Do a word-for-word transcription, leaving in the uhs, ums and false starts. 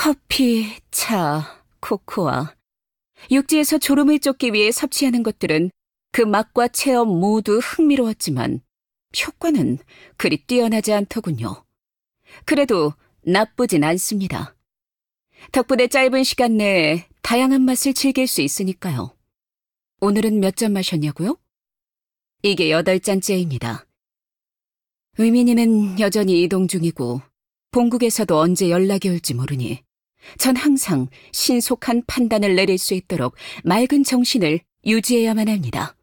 커피, 차, 코코아. 육지에서 졸음을 쫓기 위해 섭취하는 것들은 그 맛과 체험 모두 흥미로웠지만 효과는 그리 뛰어나지 않더군요. 그래도 나쁘진 않습니다. 덕분에 짧은 시간 내에 다양한 맛을 즐길 수 있으니까요. 오늘은 몇 잔 마셨냐고요? 이게 여덟 잔째입니다. 의민이는 여전히 이동 중이고 본국에서도 언제 연락이 올지 모르니 전 항상 신속한 판단을 내릴 수 있도록 맑은 정신을 유지해야만 합니다.